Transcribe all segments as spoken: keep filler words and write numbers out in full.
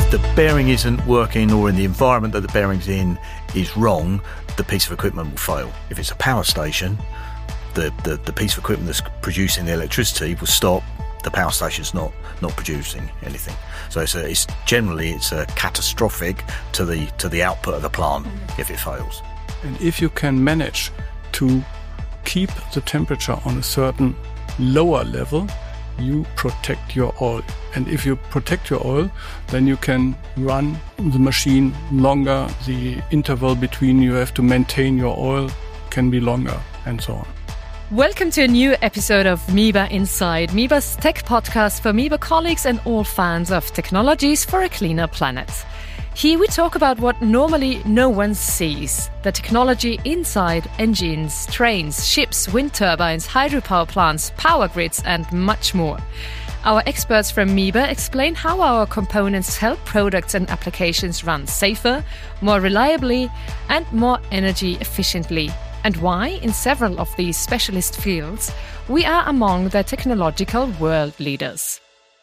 the bearing isn't working or in the environment that the bearing's in is wrong, the piece of equipment will fail. If it's a power station, the, the, the piece of equipment that's producing the electricity will stop. The power station's not not producing anything. So it's, a, it's generally it's a catastrophic to the to the output of the plant if it fails. And if you can manage to keep the temperature on a certain lower level, you protect your oil. And if you protect your oil, then you can run the machine longer. The interval between you have to maintain your oil can be longer, and so on. Welcome to a new episode of Miba Inside, Miba's tech podcast for Miba colleagues and all fans of technologies for a cleaner planet. Here we talk about what normally no one sees, the technology inside engines, trains, ships, wind turbines, hydropower plants, power grids and much more. Our experts from Miba explain how our components help products and applications run safer, more reliably and more energy efficiently, and why, in several of these specialist fields, we are among the technological world leaders.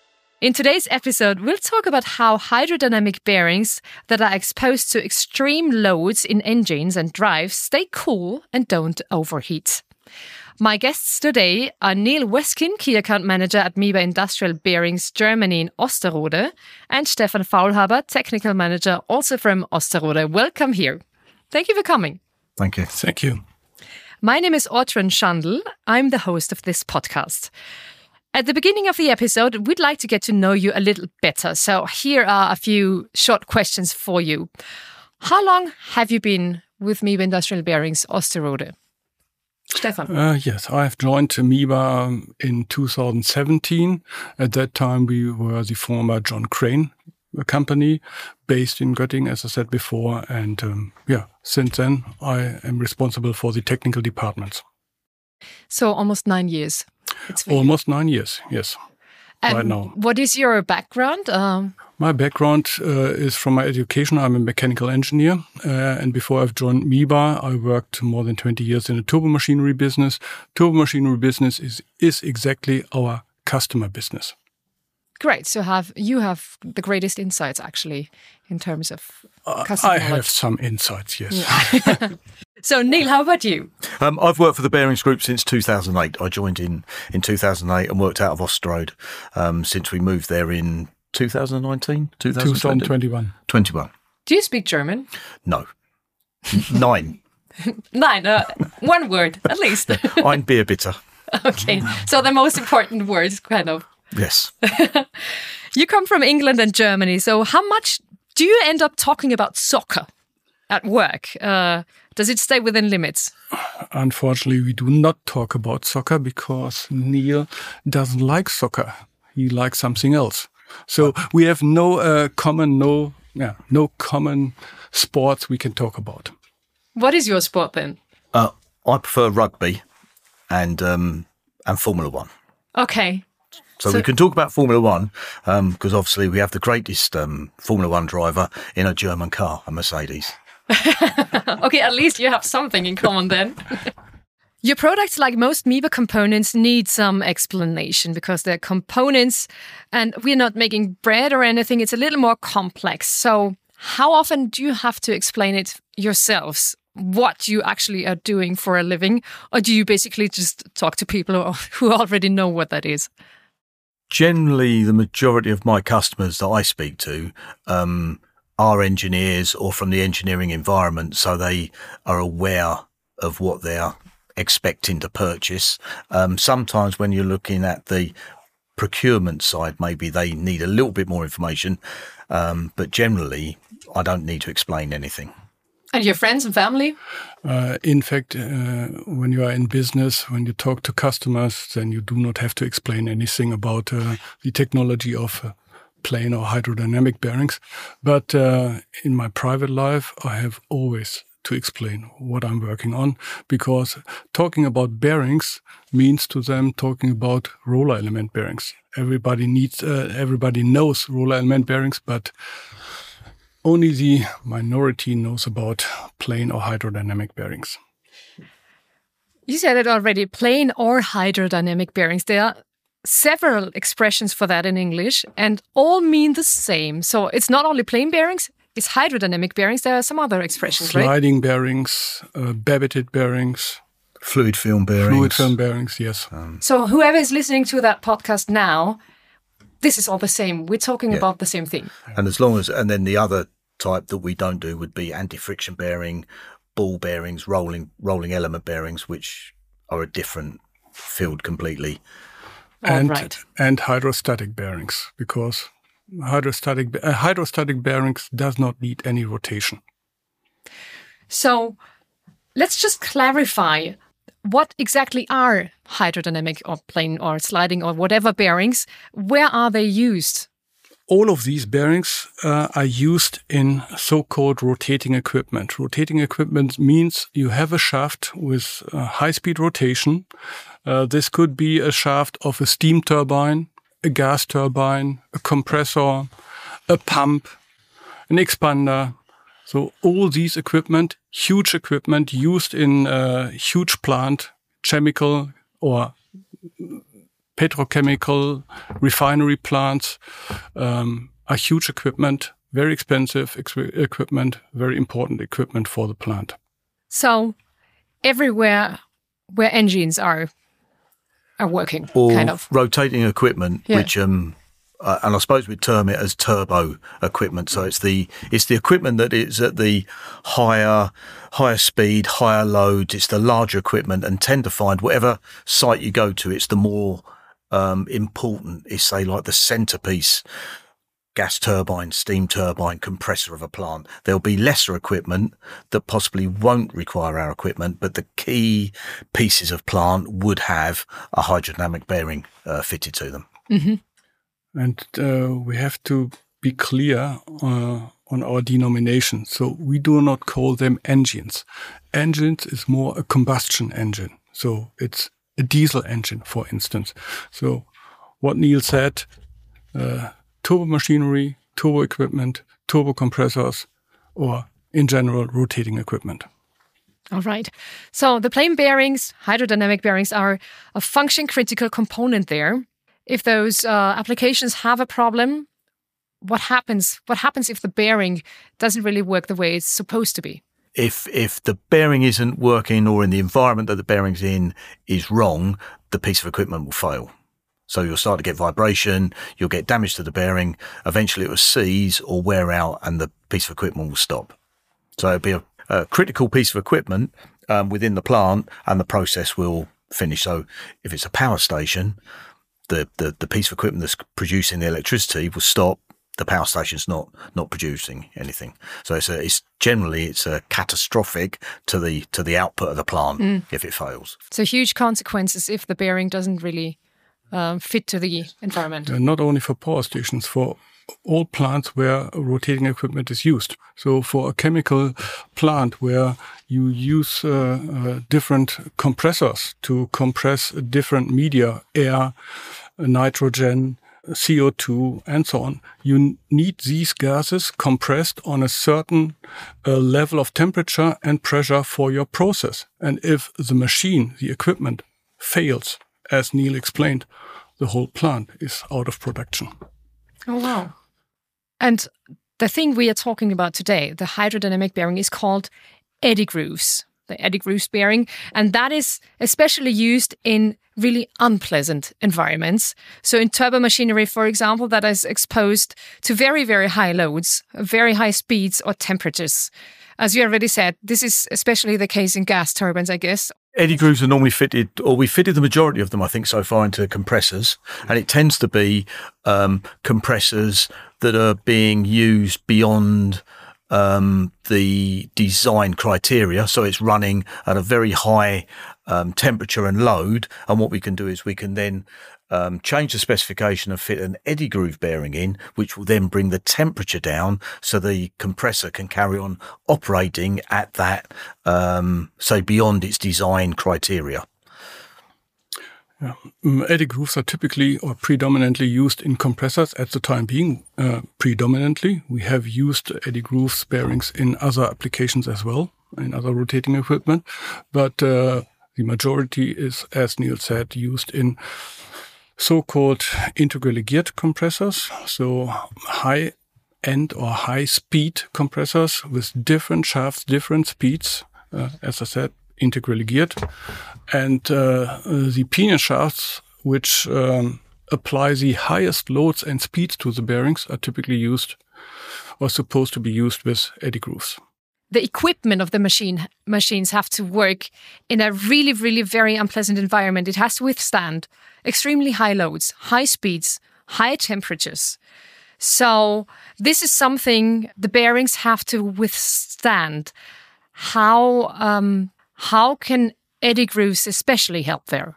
In today's episode, we'll talk about how hydrodynamic bearings that are exposed to extreme loads in engines and drives stay cool and don't overheat. My guests today are Neil Weskin, Key Account Manager at Miba Industrial Bearings Germany in Osterode, and Stefan Faulhaber, Technical Manager also from Osterode. Welcome here. Thank you for coming. Thank you. Thank you. My name is Ortrun Schandl. I'm the host of this podcast. At the beginning of the episode, we'd like to get to know you a little better. So here are a few short questions for you. How long have you been with Miba Industrial Bearings Osterode? Stefan. Uh, yes, I've joined Miba in two thousand seventeen. At that time, we were the former John Crane company based in Göttingen, as I said before. And um, yeah, since then, I am responsible for the technical departments. So almost nine years. It's almost nine years, yes, and right now. What is your background? Um, my background uh, is from my education. I'm a mechanical engineer. Uh, and before I've joined Miba, I worked more than twenty years in the turbo machinery business. Turbo machinery business is, is exactly our customer business. Great. So have you have the greatest insights, actually, in terms of uh, customer I knowledge. have some insights, yes. Yeah. So, Neil, how about you? Um, I've worked for the Bearings Group since two thousand eight. I joined in in two thousand eight and worked out of Osterode um, since we moved there in two thousand nineteen, two thousand twenty-one. twenty-one. Do you speak German? No. Nine. Nine. Uh, one word, at least. Ein Bier bitte. Okay. So the most important words, kind of. Yes. You come from England and Germany, so how much do you end up talking about soccer at work? Uh, does it stay within limits? Unfortunately, we do not talk about soccer because Neil doesn't like soccer. He likes something else. So we have no uh, common, no, yeah, no common sports we can talk about. What is your sport then? Uh, I prefer rugby and um, and Formula One. Okay. So, so we can talk about Formula One because um, obviously we have the greatest um, Formula One driver in a German car, a Mercedes. Okay, at least you have something in common then. Your products, like most Miba components, need some explanation because they're components and we're not making bread or anything. It's a little more complex. So how often do you have to explain it yourselves, what you actually are doing for a living? Or do you basically just talk to people who already know what that is? Generally, the majority of my customers that I speak to um, are engineers or from the engineering environment, so they are aware of what they're expecting to purchase. Um, sometimes when you're looking at the procurement side, maybe they need a little bit more information, um, but generally, I don't need to explain anything. And your friends and family? Uh, in fact, uh, when you are in business, when you talk to customers, then you do not have to explain anything about uh, the technology of uh, plane or hydrodynamic bearings. But uh, in my private life, I have always to explain what I'm working on, because talking about bearings means to them talking about roller element bearings. Everybody needs, uh, everybody knows roller element bearings, but only the minority knows about plane or hydrodynamic bearings. You said it already, plane or hydrodynamic bearings. They are several expressions for that in English, and all mean the same. So it's not only plain bearings, it's hydrodynamic bearings. There are some other expressions, Sliding right? Sliding bearings, uh, Babbitt bearings. Fluid film bearings. Fluid film bearings, yes. Um, so whoever is listening to that podcast now, this is all the same. We're talking yeah. about the same thing. And as long as, and then the other type that we don't do would be anti-friction bearing, ball bearings, rolling rolling element bearings, which are a different field completely. And, right. and hydrostatic bearings, because hydrostatic uh, hydrostatic bearings does not need any rotation. So let's just clarify, what exactly are hydrodynamic or plain or sliding or whatever bearings? Where are they used? All of these bearings uh, are used in so-called rotating equipment. Rotating equipment means you have a shaft with uh, high-speed rotation. Uh, this could be a shaft of a steam turbine, a gas turbine, a compressor, a pump, an expander. So all these equipment, huge equipment used in a huge plant, chemical or petrochemical refinery plants, um, are huge equipment, very expensive ex- equipment, very important equipment for the plant. So everywhere where engines are are working, or kind of. rotating equipment, Yeah. which um, uh, and I suppose we'd term it as turbo equipment. So it's the it's the equipment that is at the higher higher speed, higher loads. It's the larger equipment, and tend to find whatever site you go to, it's the more um, important. Is say like the centerpiece. Gas turbine, steam turbine, compressor of a plant. There'll be lesser equipment that possibly won't require our equipment, but the key pieces of plant would have a hydrodynamic bearing uh, fitted to them. Mm-hmm. And uh, we have to be clear uh, on our denomination. So we do not call them engines. Engines is more a combustion engine. So it's a diesel engine, for instance. So what Neil said, uh, turbo machinery, turbo equipment, turbo compressors, or in general, rotating equipment. All right. So the plain bearings, hydrodynamic bearings, are a function critical component there. If those uh, applications have a problem, what happens? What happens if the bearing doesn't really work the way it's supposed to be? If if the bearing isn't working, or in the environment that the bearing's in is wrong, the piece of equipment will fail. So you'll start to get vibration, you'll get damage to the bearing, eventually it will seize or wear out and the piece of equipment will stop. So it'll be a, a critical piece of equipment um, within the plant, and the process will finish. So if it's a power station, the, the, the piece of equipment that's producing the electricity will stop. The power station's not not producing anything. So it's a, it's generally it's a catastrophic to the to the output of the plant mm. if it fails. So huge consequences if the bearing doesn't really Um, fit to the environment. Uh, not only for power stations, for all plants where rotating equipment is used. So for a chemical plant where you use uh, uh, different compressors to compress different media, air, nitrogen, C O two, and so on, you need these gases compressed on a certain uh, level of temperature and pressure for your process. And if the machine, the equipment, fails, as Neil explained, the whole plant is out of production. Oh, wow. And the thing we are talking about today, the hydrodynamic bearing, is called eddy grooves, the eddy grooves bearing. And that is especially used in really unpleasant environments. So in turbo machinery, for example, that is exposed to very, very high loads, very high speeds or temperatures. As you already said, this is especially the case in gas turbines, I guess. Eddy grooves are normally fitted, or we fitted the majority of them, I think, so far into compressors. And it tends to be um, compressors that are being used beyond um, the design criteria. So it's running at a very high um, temperature and load. And what we can do is we can then um, change the specification and fit an eddy groove bearing in, which will then bring the temperature down so the compressor can carry on operating at that, um, say, beyond its design criteria. Yeah. Um, eddy grooves are typically or predominantly used in compressors at the time being. Uh, predominantly, we have used eddy grooves bearings in other applications as well, in other rotating equipment. But uh, the majority is, as Neil said, used in so-called integrally geared compressors, so high-end or high-speed compressors with different shafts, different speeds, uh, as I said, integrally geared, and uh, the pinion shafts, which um, apply the highest loads and speeds to the bearings, are typically used or supposed to be used with eddy grooves. The equipment of the machine machines have to work in a really, really very unpleasant environment. It has to withstand extremely high loads, high speeds, high temperatures. So this is something the bearings have to withstand. How um, how can eddy grooves especially help there?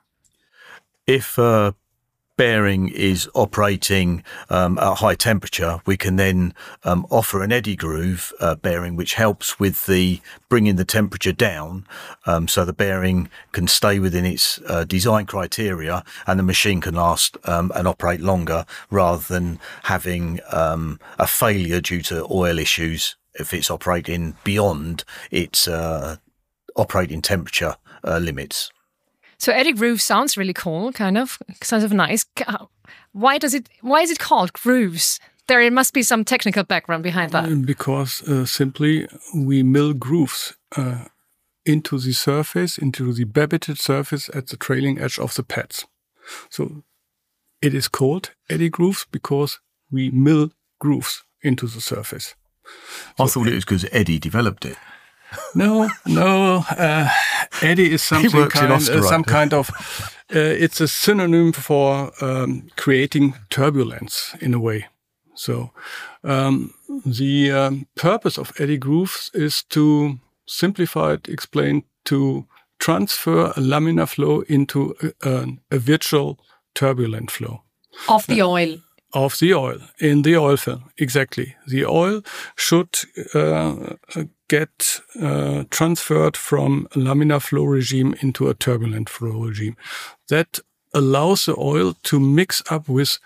If a bearing is operating um, at high temperature, we can then um, offer an eddy groove uh, bearing, which helps with the bringing the temperature down, um, so the bearing can stay within its uh, design criteria, and the machine can last um, and operate longer, rather than having um, a failure due to oil issues if it's operating beyond its uh, operating temperature uh, limits. So eddy groove sounds really cool, kind of, sounds of nice. Why does it? Why is it called grooves? There must be some technical background behind that. Because uh, simply we mill grooves uh, into the surface, into the babbited surface at the trailing edge of the pads. So it is called eddy grooves because we mill grooves into the surface. I so thought it was because Eddie developed it. No, no. Uh, eddy is something kind, uh, some kind of. Uh, it's a synonym for um, creating turbulence in a way. So um, the um, purpose of eddy grooves is to simplify it, explain, to transfer a laminar flow into a, a, a virtual turbulent flow of the oil. Of the oil, in the oil film, exactly. The oil should uh, get uh, transferred from a laminar flow regime into a turbulent flow regime. That allows the oil to mix up with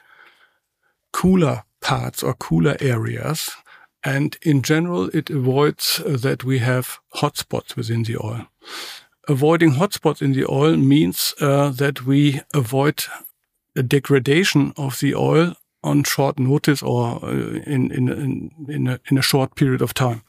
cooler parts or cooler areas. And in general, it avoids uh, that we have hot spots within the oil. Avoiding hot spots in the oil means uh, that we avoid a degradation of the oil on short notice or in in in in a, in a short period of time.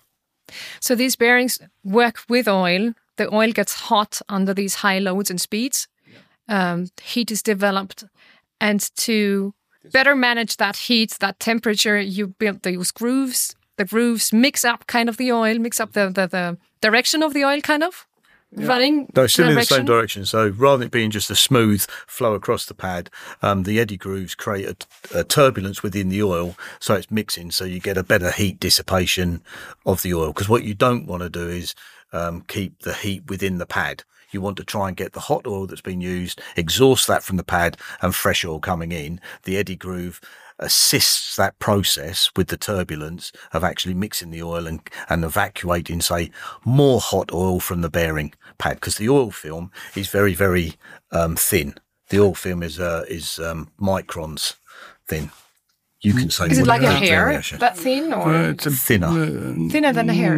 So these bearings work with oil. The oil gets hot under these high loads and speeds. Yeah. Um, heat is developed, and to better manage that heat, that temperature, you build those grooves. The grooves mix up kind of the oil, mix up the the, the direction of the oil, kind of. Yeah. Running no, still direction. in the same direction. So rather than it being just a smooth flow across the pad, um, the eddy grooves create a, a turbulence within the oil, so it's mixing, so you get a better heat dissipation of the oil. Because what you don't want to do is um, keep the heat within the pad. You want to try and get the hot oil that's been used, exhaust that from the pad, and fresh oil coming in. The eddy groove assists that process with the turbulence of actually mixing the oil and, and evacuating, say, more hot oil from the bearing pad, because the oil film is very, very um, thin. The oil film is uh, is um, microns thin. You can say. Is it like a hair variation. that thin, or uh, it's a, thinner? Uh, thinner than a hair.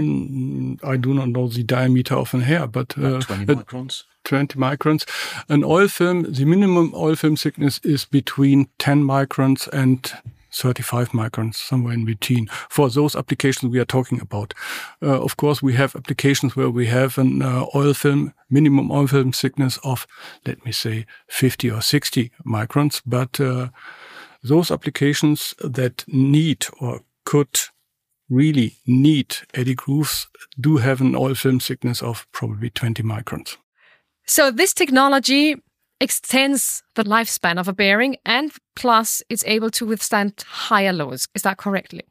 I do not know the diameter of a hair, but uh, twenty microns. twenty microns. An oil film, the minimum oil film thickness is between ten microns and thirty-five microns, somewhere in between, for those applications we are talking about. Uh, of course, we have applications where we have an uh, oil film, minimum oil film thickness of, let me say, fifty or sixty microns, but uh, those applications that need or could really need eddy grooves do have an oil film thickness of probably twenty microns. So this technology extends the lifespan of a bearing, and plus it's able to withstand higher loads. Is that correctly?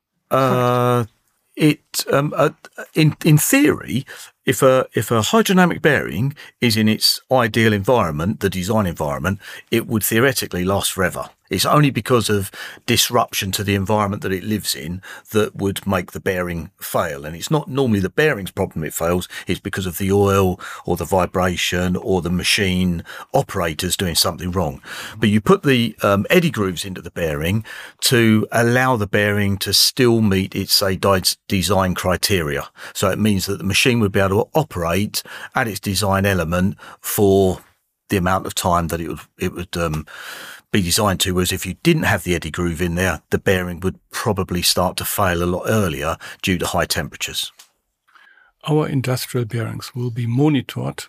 Uh, it um, uh, in in theory, if a if a hydrodynamic bearing is in its ideal environment, the design environment, it would theoretically last forever. It's only because of disruption to the environment that it lives in that would make the bearing fail. And it's not normally the bearing's problem it fails, it's because of the oil or the vibration or the machine operators doing something wrong. But you put the um, eddy grooves into the bearing to allow the bearing to still meet its, say, design criteria. So it means that the machine would be able to operate at its design element for the amount of time that it would it would um, be designed to. Whereas if you didn't have the eddy groove in there, the bearing would probably start to fail a lot earlier due to high temperatures. Our industrial bearings will be monitored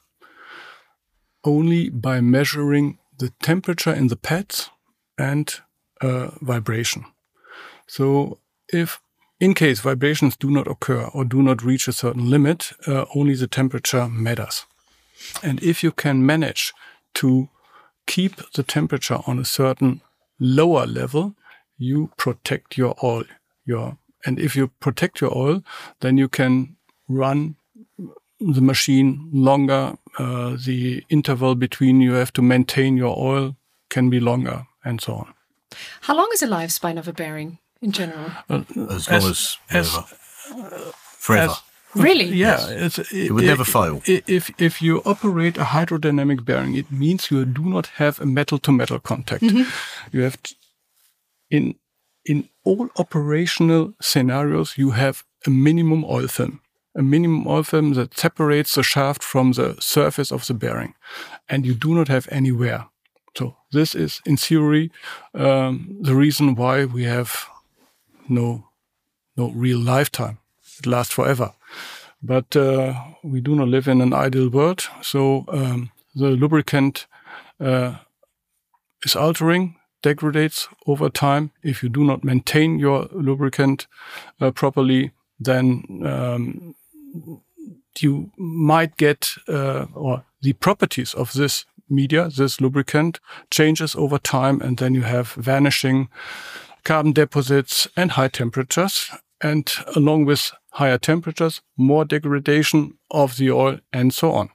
only by measuring the temperature in the pads and uh, vibration. So if in case vibrations do not occur or do not reach a certain limit, uh, only the temperature matters. And if you can manage to keep the temperature on a certain lower level, you protect your oil. Your, and if you protect your oil, then you can run the machine longer. Uh, the interval between you have to maintain your oil can be longer, and so on. How long is the lifespan of a bearing in general? Uh, as long as, as, as forever. As, really? Yeah, yes. it's, it, it would never fail. If if you operate a hydrodynamic bearing, it means you do not have a metal-to-metal contact. Mm-hmm. You have t- in in all operational scenarios, you have a minimum oil film. A minimum oil film that separates the shaft from the surface of the bearing, and you do not have any wear. So this is, in theory, um, the reason why we have no no real lifetime. It lasts forever. But uh, we do not live in an ideal world, so um, the lubricant uh, is altering, degrades over time. If you do not maintain your lubricant uh, properly, then um, you might get, uh, or the properties of this media, this lubricant, changes over time, and then you have vanishing carbon deposits and high temperatures, and along with higher temperatures, more degradation of the oil, and so on.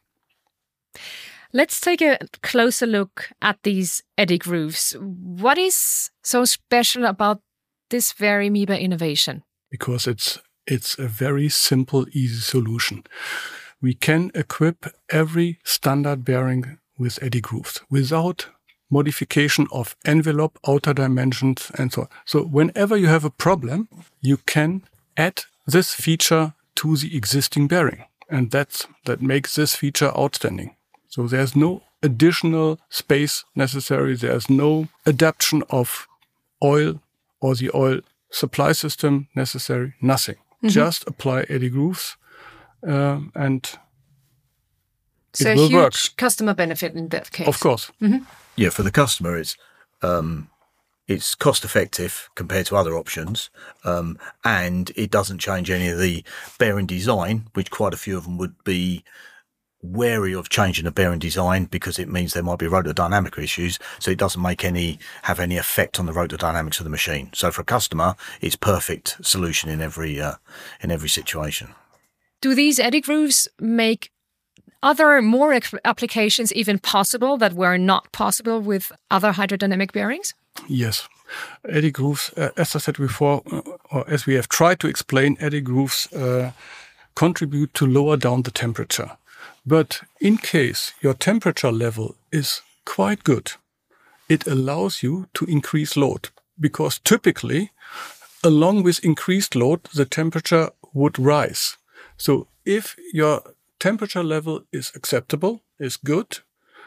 Let's take a closer look at these eddy grooves. What is so special about this very Miba innovation? Because it's It's a very simple, easy solution. We can equip every standard bearing with eddy grooves without modification of envelope, outer dimensions, and so on. So whenever you have a problem, you can add this feature to the existing bearing. And that's, that makes this feature outstanding. So there's no additional space necessary. There's no adaptation of oil or the oil supply system necessary. Nothing. Mm-hmm. Just apply eddy grooves, uh, and so it will a huge work. Customer benefit in that case. Of course. Mm-hmm. Yeah, for the customer, it's um, it's cost effective compared to other options, um, and it doesn't change any of the bearing design, which quite a few of them would be wary of changing the bearing design because it means there might be rotordynamic issues. So it doesn't make any have any effect on the rotordynamics of the machine. So for a customer, it's perfect solution in every uh, in every situation. Do these eddy grooves make other more applications even possible that were not possible with other hydrodynamic bearings? Yes. Eddy grooves, uh, as I said before, uh, or as we have tried to explain, eddy grooves uh, contribute to lower down the temperature. But in case your temperature level is quite good, it allows you to increase load, because typically, along with increased load, the temperature would rise. So if your temperature level is acceptable, is good,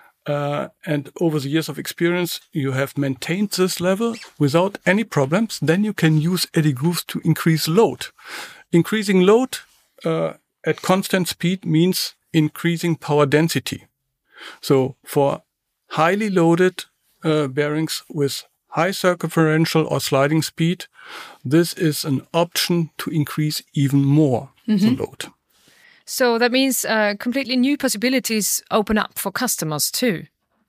uh, and over the years of experience, you have maintained this level without any problems, then you can use eddy grooves to increase load. Increasing load uh, at constant speed means increasing power density. So for highly loaded uh, bearings with high circumferential or sliding speed, this is an option to increase even more mm-hmm. the load. So that means uh, completely new possibilities open up for customers too.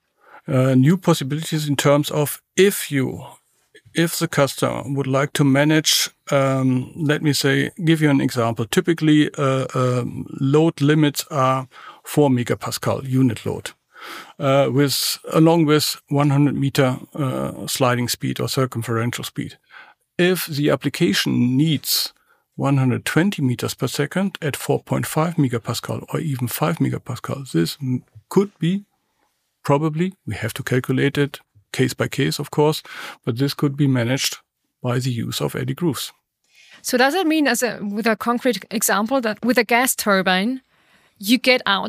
Uh, new possibilities in terms of if you, if the customer would like to manage, um, let me say, give you an example. Typically, uh, um, load limits are four megapascal unit load, uh, with along with one hundred meter uh, sliding speed or circumferential speed. If the application needs one hundred twenty meters per second at four point five megapascal or even five megapascal, this m- could be probably, we have to calculate it case by case, of course, but this could be managed by the use of eddy grooves. So does it mean, as a with a concrete example, that with a gas turbine, you get out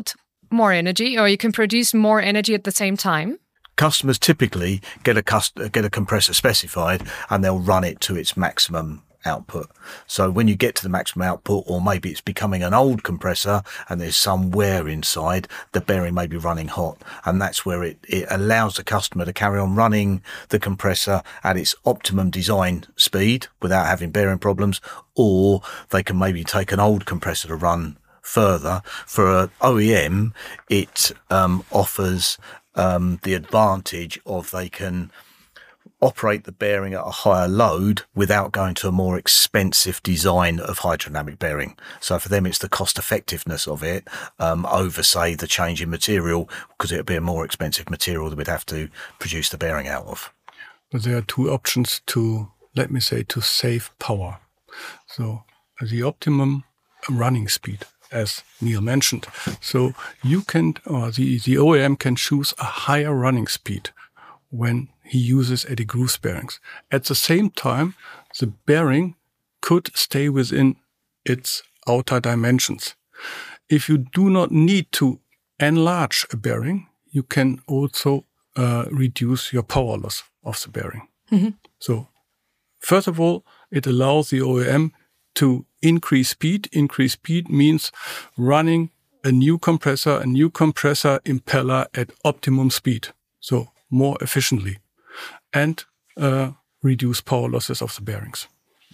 more energy, or you can produce more energy at the same time? Customers typically get a cust- get a compressor specified and they'll run it to its maximum output. So when you get to the maximum output, or maybe it's becoming an old compressor and there's some wear inside, the bearing may be running hot. And that's where it, it allows the customer to carry on running the compressor at its optimum design speed without having bearing problems, or they can maybe take an old compressor to run further. For an O E M, it um, offers um, the advantage of they can operate the bearing at a higher load without going to a more expensive design of hydrodynamic bearing. So for them, it's the cost effectiveness of it um, over, say, the change in material, because it would be a more expensive material that we'd have to produce the bearing out of. But there are two options to, let me say, to save power. So the optimum running speed, as Neil mentioned. So you can, or the, the O E M can choose a higher running speed when he uses eddy grooves bearings. At the same time, the bearing could stay within its outer dimensions. If you do not need to enlarge a bearing, you can also uh, reduce your power loss of the bearing. Mm-hmm. So, first of all, it allows the O E M to increase speed. Increase speed means running a new compressor, a new compressor impeller at optimum speed. So, more efficiently, and uh, reduce power losses of the bearings.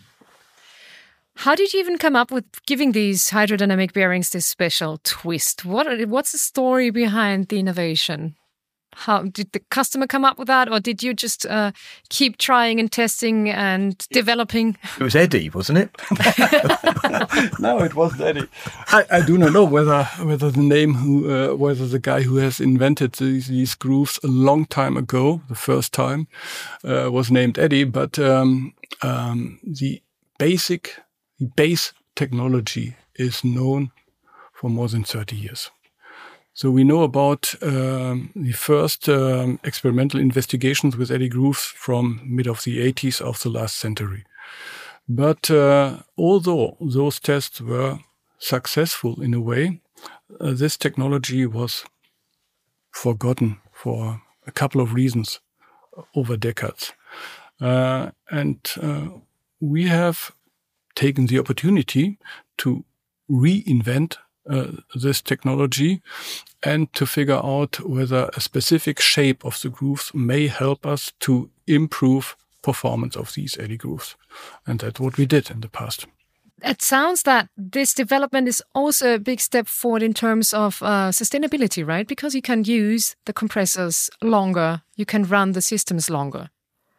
How did you even come up with giving these hydrodynamic bearings this special twist? What what's the story behind the innovation? How did the customer come up with that, or did you just uh, keep trying and testing and developing? It was Eddie, wasn't it? No, it wasn't Eddie. I, I do not know whether whether the name who uh, whether the guy who has invented these, these grooves a long time ago, the first time, uh, was named Eddie. But um, um, the basic the base technology is known for more than thirty years. So we know about um, the first um, experimental investigations with eddy grooves from mid of the eighties of the last century. But uh, although those tests were successful in a way, uh, this technology was forgotten for a couple of reasons over decades. Uh, and uh, we have taken the opportunity to reinvent uh, this technology and to figure out whether a specific shape of the grooves may help us to improve performance of these eddy grooves. And that's what we did in the past. It sounds that this development is also a big step forward in terms of uh, sustainability, right? Because you can use the compressors longer, you can run the systems longer.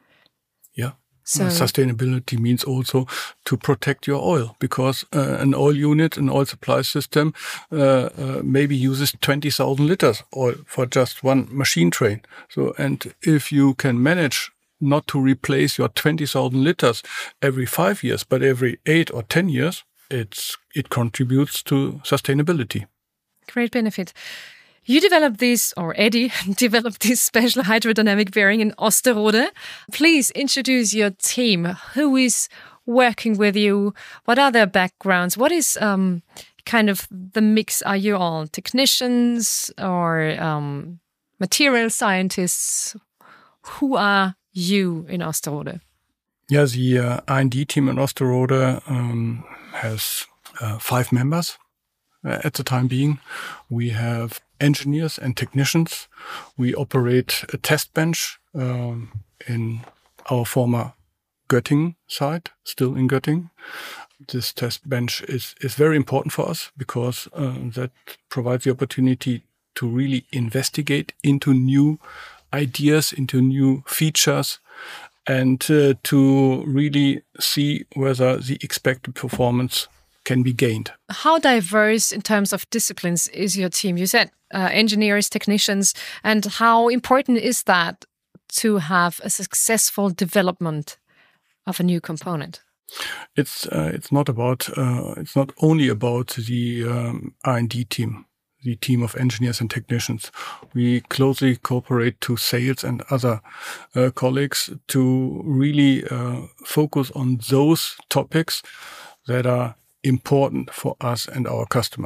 Yeah. So sustainability means also to protect your oil, because uh, an oil unit, an oil supply system, uh, uh, maybe uses twenty thousand liters oil for just one machine train. So, and if you can manage not to replace your twenty thousand liters every five years, but every eight or ten years, it's it contributes to sustainability. Great benefit. You developed this, or Eddie developed this special hydrodynamic bearing in Osterode. Please introduce your team. Who is working with you? What are their backgrounds? What is um, kind of the mix? Are you all technicians or um, material scientists? Who are you in Osterode? Yeah, the uh, R and D team in Osterode um, has uh, five members uh, at the time being. We have engineers and technicians. We operate a test bench um, in our former Göttingen site, still in Göttingen. This test bench is, is very important for us because uh, that provides the opportunity to really investigate into new ideas, into new features, and uh, to really see whether the expected performance can be gained. How diverse in terms of disciplines is your team? You said uh, engineers, technicians, and how important is that to have a successful development of a new component? It's uh, it's not about uh, it's not only about the um, R and D team, the team of engineers and technicians. We closely cooperate to sales and other uh, colleagues to really uh, focus on those topics that are important for us and our customers.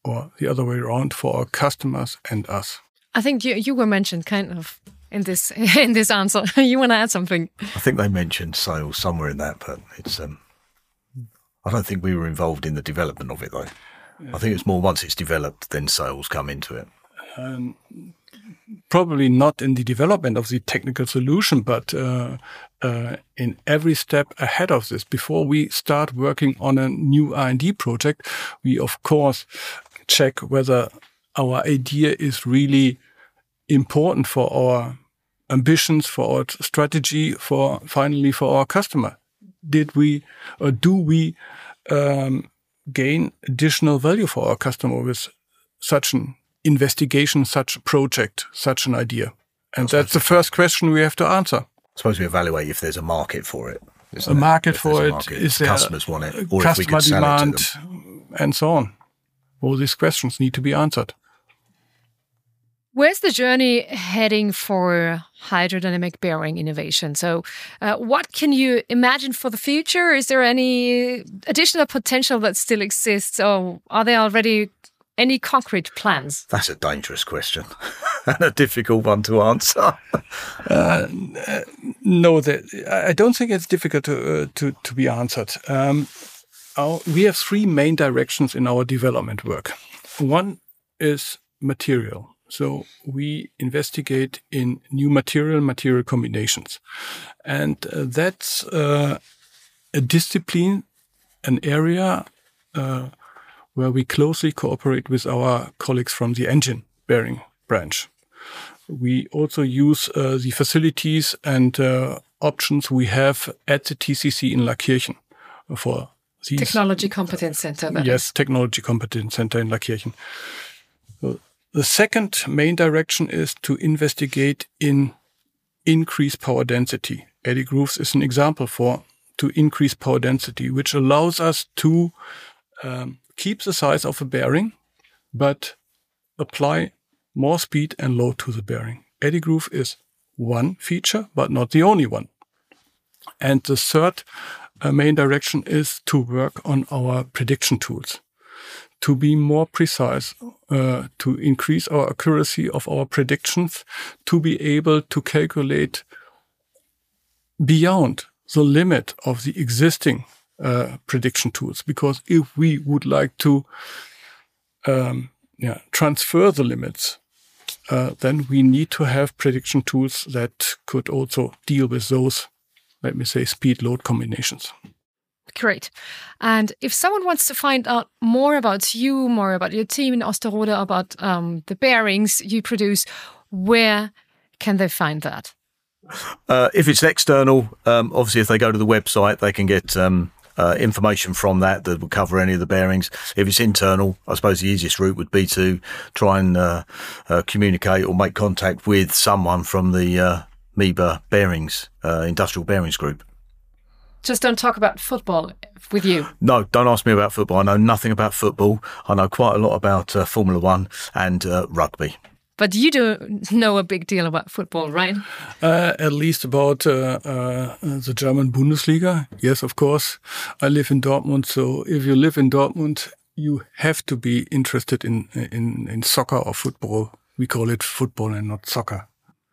or the other way around, for our customers and us. I think you, you were mentioned kind of in this in this answer. You want to add something? I think they mentioned sales somewhere in that, but it's. Um, I don't think we were involved in the development of it, though. Yeah. I think it's more once it's developed, then sales come into it. Um, probably not in the development of the technical solution, but uh, uh, in every step ahead of this. Before we start working on a new R and D project, we, of course, check whether our idea is really important for our ambitions, for our strategy, for finally for our customer. Did we or do we um, gain additional value for our customer with such an investigation, such a project, such an idea? And that's the first question we have to answer. I suppose we evaluate if there's a market for it. A market for it, is there customers want it, or if we can sell demand, it to them, and so on. All these questions need to be answered. Where's the journey heading for hydrodynamic bearing innovation? So uh, what can you imagine for the future? Is there any additional potential that still exists, or are there already any concrete plans? That's a dangerous question and a difficult one to answer. uh, no, the, I don't think it's difficult to uh, to, to be answered. Um, our, we have three main directions in our development work. One is material. So we investigate in new material, material combinations. And uh, that's uh, a discipline, an area uh, where we closely cooperate with our colleagues from the engine bearing branch. We also use uh, the facilities and uh, options we have at the T C C in Laakirchen for these. Technology Competence Center. Yes, Technology Competence Center in Laakirchen. So, the second main direction is to investigate in increased power density. Eddy grooves is an example for to increase power density, which allows us to um, keep the size of a bearing, but apply more speed and load to the bearing. Eddy groove is one feature, but not the only one. And the third uh, main direction is to work on our prediction tools, to be more precise, uh, to increase our accuracy of our predictions, to be able to calculate beyond the limit of the existing uh, prediction tools. Because if we would like to um, yeah, transfer the limits, uh, then we need to have prediction tools that could also deal with those, let me say, speed-load combinations. Great. And if someone wants to find out more about you, more about your team in Osterode, about um, the bearings you produce, where can they find that? Uh, if it's external, um, obviously if they go to the website, they can get um, uh, information from that that will cover any of the bearings. If it's internal, I suppose the easiest route would be to try and uh, uh, communicate or make contact with someone from the uh, Miba Bearings, uh, Industrial Bearings Group. Just don't talk about football with you. No, don't ask me about football. I know nothing about football. I know quite a lot about uh, Formula One and uh, rugby. But you do know a big deal about football, right? Uh, at least about uh, uh, the German Bundesliga. Yes, of course. I live in Dortmund, so if you live in Dortmund, you have to be interested in in, in soccer or football. We call it football and not soccer.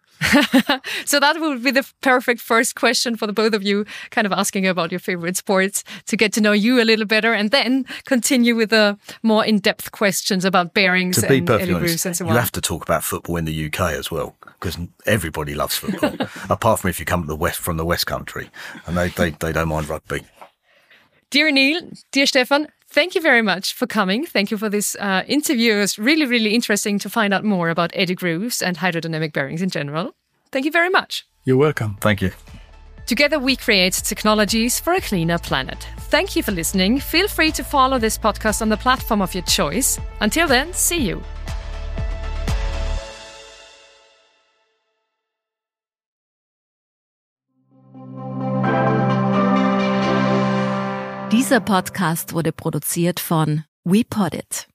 So that would be the perfect first question for the both of you, kind of asking about your favorite sports to get to know you a little better, and then continue with the more in-depth questions about bearings to be and perfectly eddy honest, grooves and so on. You have to talk about football in the U K as well, because everybody loves football, apart from if you come to the west from the West Country, and they, they, they don't mind rugby. Dear Neil, dear Stefan, thank you very much for coming. Thank you for this uh, interview. It was really, really interesting to find out more about eddy grooves and hydrodynamic bearings in general. Thank you very much. You're welcome. Thank you. Together we create technologies for a cleaner planet. Thank you for listening. Feel free to follow this podcast on the platform of your choice. Until then, see you. Dieser Podcast wurde produziert von WePoddit.